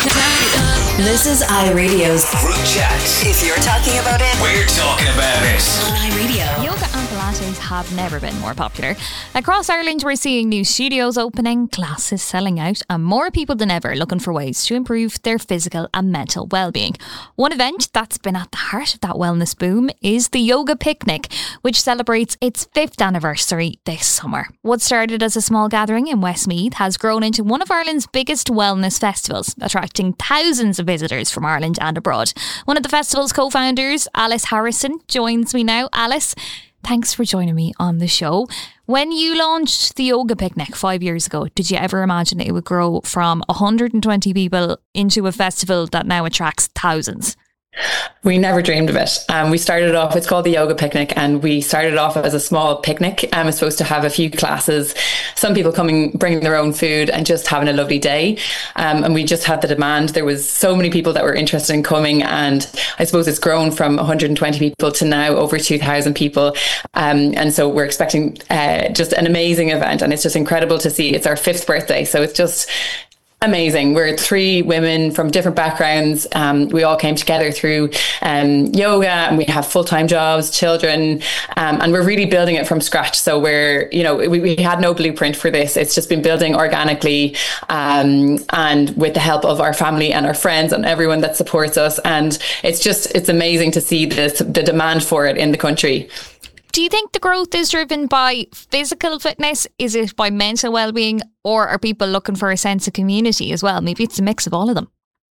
This is iRadio's Group Chat. If you're talking about it, We're talking about it. on iRadio. Yoga and Pilates have never been more popular. Across Ireland, we're seeing new studios opening, classes selling out, and more people than ever looking for ways to improve their physical and mental well-being. One event that's been at the heart of that wellness boom is the Yoga Picnic, which celebrates its 5th anniversary this summer. What started as a small gathering in Westmeath has grown into one of Ireland's biggest wellness festivals, attracting thousands of visitors from Ireland and abroad. One of the festival's co-founders, Alice Harrison, joins me now. Alice, thanks for joining me on the show. When you launched the Yoga Picnic 5 years ago, did you ever imagine it would grow from 120 people into a festival that now attracts thousands? We never dreamed of it. We started off, it's called the Yoga Picnic, and we started off as a small picnic. It's supposed to have a few classes, some people coming, bringing their own food and just having a lovely day. And we just had the demand. There was so many people that were interested in coming, and I suppose it's grown from 120 people to now over 2,000 people. And so we're expecting just an amazing event, and it's just incredible to see. It's our 5th birthday, so it's just amazing. We're 3 women from different backgrounds. We all came together through yoga, and we have full-time jobs, children, and we're really building it from scratch. So we had no blueprint for this. It's just been building organically, and with the help of our family and our friends and everyone that supports us. And it's amazing to see the demand for it in the country. Do you think the growth is driven by physical fitness? Is it by mental well-being? Or are people looking for a sense of community as well? Maybe it's a mix of all of them.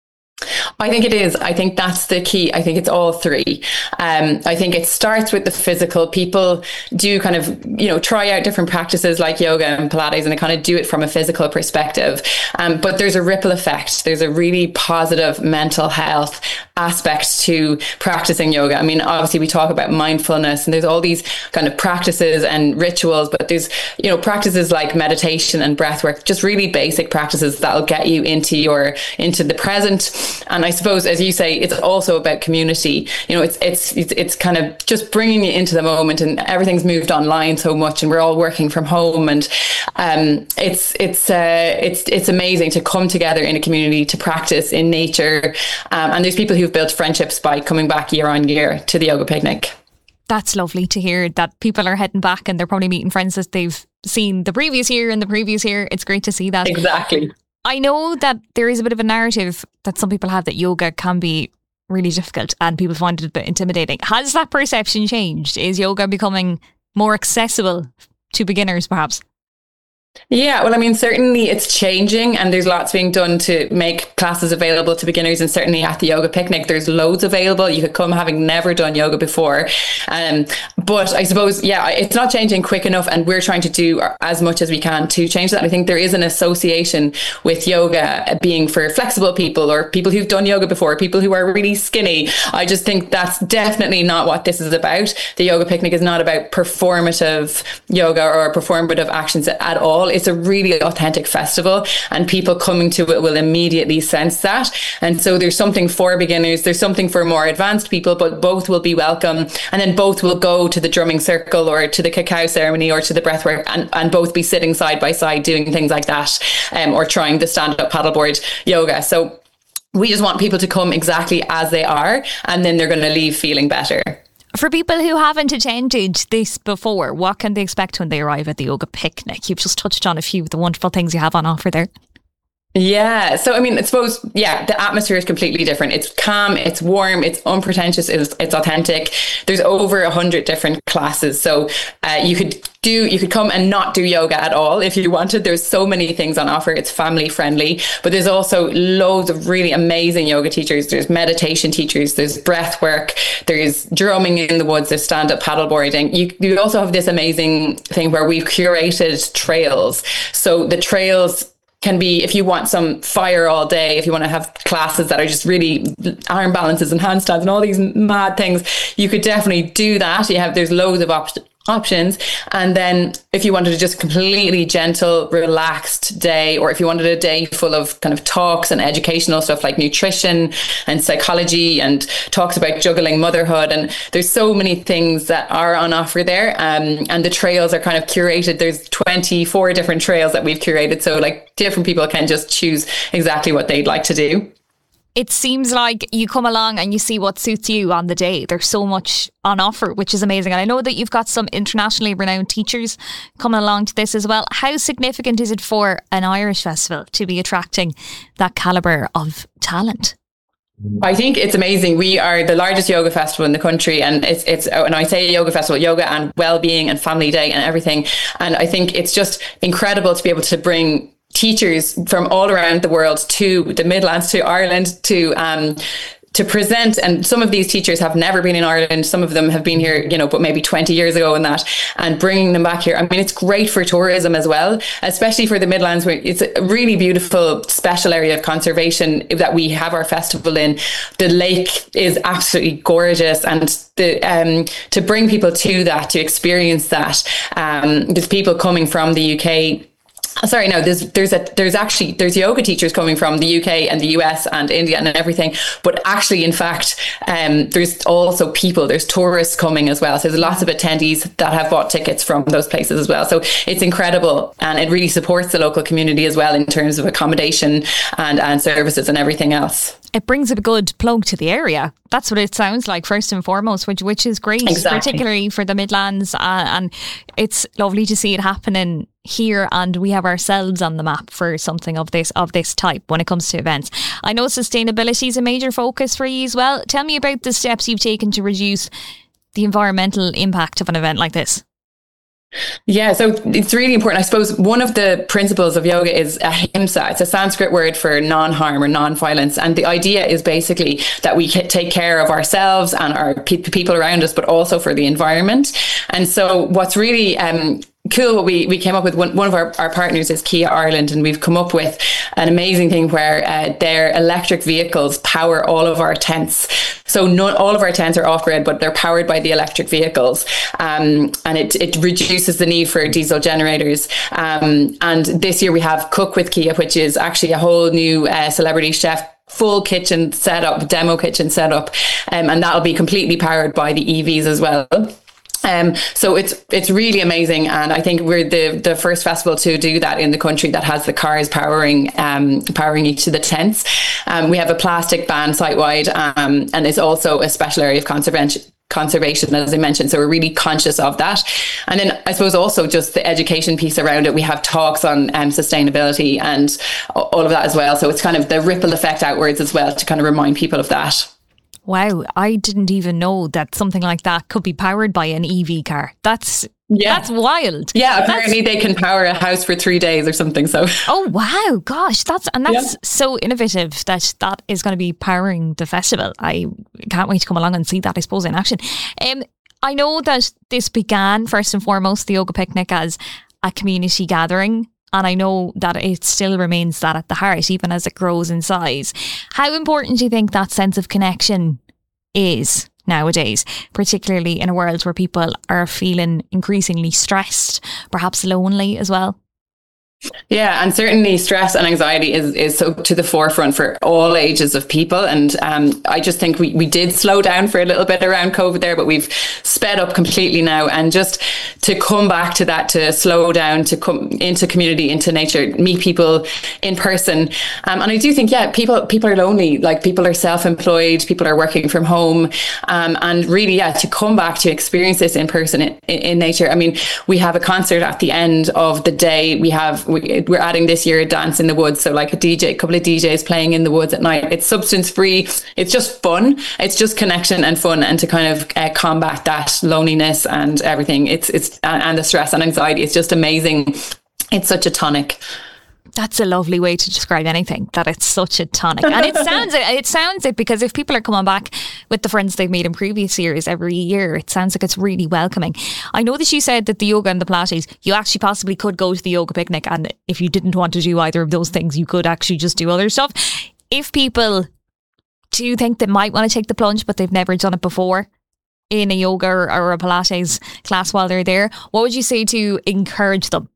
I think it is. I think that's the key. I think it's all 3. I think it starts with the physical. People do kind of, try out different practices like yoga and Pilates, and they kind of do it from a physical perspective. But there's a ripple effect. There's a really positive mental health aspect to practicing yoga. I mean, obviously we talk about mindfulness, and there's all these kind of practices and rituals, but there's, practices like meditation and breath work, just really basic practices that'll get you into the present. And I suppose, as you say, it's also about community. It's kind of just bringing you into the moment, and everything's moved online so much, and we're all working from home, and it's amazing to come together in a community to practice in nature. And there's people who've built friendships by coming back year on year to the Yoga Picnic. That's lovely to hear that people are heading back and they're probably meeting friends that they've seen the previous year and the previous year. It's great to see that. Exactly. I know that there is a bit of a narrative that some people have that yoga can be really difficult and people find it a bit intimidating. Has that perception changed? Is yoga becoming more accessible to beginners perhaps? Yeah, well, I mean, certainly it's changing, and there's lots being done to make classes available to beginners, and certainly at the Yoga Picnic there's loads available. You could come having never done yoga before, but I suppose, it's not changing quick enough, and we're trying to do as much as we can to change that. I think there is an association with yoga being for flexible people, or people who've done yoga before, people who are really skinny. I just think that's definitely not what this is about. The Yoga Picnic is not about performative yoga or performative actions at all. It's a really authentic festival, and people coming to it will immediately sense that. And so there's something for beginners, there's something for more advanced people, but both will be welcome. And then both will go to the drumming circle or to the cacao ceremony or to the breathwork, and both be sitting side by side doing things like that, or trying the stand-up paddleboard yoga. So we just want people to come exactly as they are, and then they're going to leave feeling better. For people who haven't attended this before, what can they expect when they arrive at the Yoga Picnic? You've just touched on a few of the wonderful things you have on offer there. Yeah. So, I mean, I suppose, the atmosphere is completely different. It's calm, it's warm, it's unpretentious, it's authentic. There's over 100 different classes. So you could come and not do yoga at all if you wanted. There's so many things on offer. It's family friendly, but there's also loads of really amazing yoga teachers. There's meditation teachers, there's breath work, there's drumming in the woods, there's stand-up paddleboarding. You also have this amazing thing where we've curated trails. So the trails can be, if you want some fire all day, if you want to have classes that are just really arm balances and handstands and all these mad things, you could definitely do that. There's loads of options. And then if you wanted a just completely gentle, relaxed day, or if you wanted a day full of kind of talks and educational stuff like nutrition and psychology and talks about juggling motherhood, and there's so many things that are on offer there. And the trails are kind of curated. There's 24 different trails that we've curated. So like different people can just choose exactly what they'd like to do. it seems like you come along and you see what suits you on the day. There's so much on offer, which is amazing. And I know that you've got some internationally renowned teachers coming along to this as well. How significant is it for an Irish festival to be attracting that calibre of talent? I think it's amazing. We are the largest yoga festival in the country, and it's and I say yoga festival, yoga and well-being and family day and everything. And I think it's just incredible to be able to bring teachers from all around the world to the Midlands, to Ireland, to present. And some of these teachers have never been in Ireland. Some of them have been here, but maybe 20 years ago and bringing them back here. I mean, it's great for tourism as well, especially for the Midlands, where it's a really beautiful, special area of conservation that we have our festival in. The lake is absolutely gorgeous, and to bring people to that, to experience that. There's people coming from the UK. Sorry, no, there's yoga teachers coming from the UK and the US and India and everything. But actually, in fact, there's also there's tourists coming as well. So there's lots of attendees that have bought tickets from those places as well. So it's incredible. And it really supports the local community as well in terms of accommodation and services and everything else. It brings a good plug to the area. That's what it sounds like, first and foremost, which is great, exactly. Particularly for the Midlands. And it's lovely to see it happening here, and we have ourselves on the map for something of this type when it comes to events. I know sustainability is a major focus for you as well. Tell me about the steps you've taken to reduce the environmental impact of an event like this. Yeah, so it's really important. I suppose one of the principles of yoga is ahimsa. It's a Sanskrit word for non-harm or non-violence. And the idea is basically that we take care of ourselves and our people around us, but also for the environment. And so what's really cool, what we came up with, one of our partners is Kia Ireland, and we've come up with an amazing thing where their electric vehicles power all of our tents. So not all of our tents are off-grid, but they're powered by the electric vehicles. And it reduces the need for diesel generators. And this year we have Cook with Kia, which is actually a whole new celebrity chef full kitchen setup, demo kitchen setup. And that'll be completely powered by the EVs as well. So it's really amazing, and I think we're the first festival to do that in the country that has the cars powering each of the tents. We have a plastic ban site-wide, and it's also a special area of conservation, as I mentioned. So we're really conscious of that. And then I suppose also just the education piece around it. We have talks on sustainability and all of that as well. So it's kind of the ripple effect outwards as well to kind of remind people of that. Wow, I didn't even know that something like that could be powered by an EV car. That's wild. Yeah, apparently they can power a house for 3 days or something. So oh wow, gosh, that's so innovative that is going to be powering the festival. I can't wait to come along and see that, I suppose, in action. I know that this began first and foremost, the Yoga Picnic, as a community gathering. And I know that it still remains that at the heart, even as it grows in size. How important do you think that sense of connection is nowadays, particularly in a world where people are feeling increasingly stressed, perhaps lonely as well? Yeah, and certainly stress and anxiety is so to the forefront for all ages of people. And I just think we did slow down for a little bit around COVID there, but we've sped up completely now. And just to come back to that, to slow down, to come into community, into nature, meet people in person. And I do think, people are lonely, like people are self-employed, people are working from home. And really, to come back to experience this in person in nature. I mean, we have a concert at the end of the day. We're adding this year a dance in the woods. So like a couple of DJs playing in the woods at night. It's substance free. It's just fun. It's just connection and fun, and to kind of combat that loneliness and everything. It's and the stress and anxiety. It's just amazing. It's such a tonic. That's a lovely way to describe anything, that it's such a tonic. And it sounds it, because if people are coming back with the friends they've made in previous years every year, it sounds like it's really welcoming. I know that you said that the yoga and the Pilates, you actually possibly could go to the Yoga Picnic, and if you didn't want to do either of those things, you could actually just do other stuff. If people do think they might want to take the plunge, but they've never done it before in a yoga or a Pilates class while they're there, what would you say to encourage them?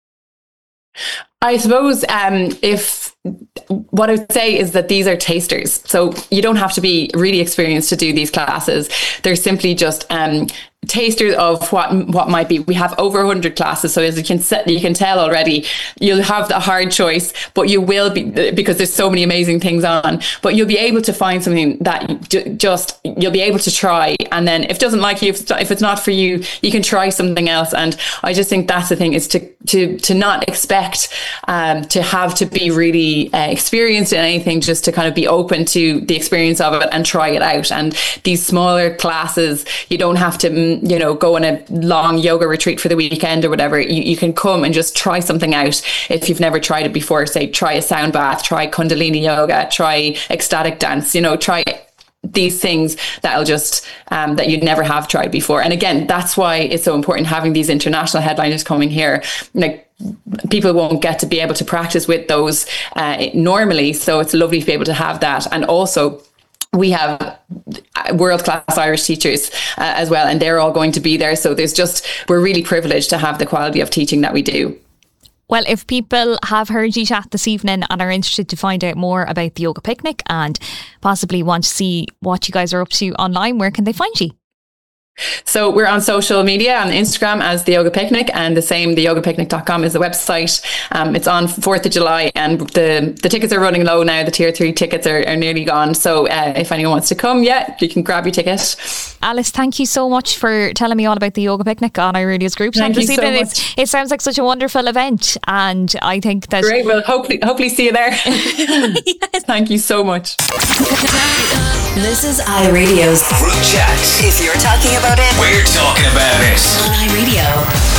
I suppose what I would say is that these are tasters. So you don't have to be really experienced to do these classes. They're simply just tasters of what might be. We have over 100 classes, so as you can tell already, you'll have the hard choice, but you will be, because there's so many amazing things on, but you'll be able to find something that you'll be able to try, and then if it doesn't like you, if it's not for you, you can try something else. And I just think that's the thing, is to not expect to have to be really experienced in anything, just to kind of be open to the experience of it and try it out. And these smaller classes, you don't have to go on a long yoga retreat for the weekend or whatever. You can come and just try something out if you've never tried it before. Say, try a sound bath, try Kundalini yoga, try ecstatic dance, try these things that'll just that you'd never have tried before. And again, that's why it's so important having these international headliners coming here. Like, people won't get to be able to practice with those normally, so it's lovely to be able to have that. And also, we have world-class Irish teachers as well, and they're all going to be there. So we're really privileged to have the quality of teaching that we do. Well, if people have heard you chat this evening and are interested to find out more about the Yoga Picnic and possibly want to see what you guys are up to online, where can they find you? So we're on social media, on Instagram as The Yoga Picnic, and the same, theyogapicnic.com is the website. It's on 4th of July, and the tickets are running low now. The tier 3 tickets are nearly gone. So if anyone wants to come, you can grab your ticket. Alice, thank you so much for telling me all about the Yoga Picnic on iRadio's group chat this evening. It sounds like such a wonderful event, and I think that... Great, well, hopefully see you there. Yes. Thank you so much. This is iRadio's Group Chat. If you're talking about it, we're talking about it. On iRadio.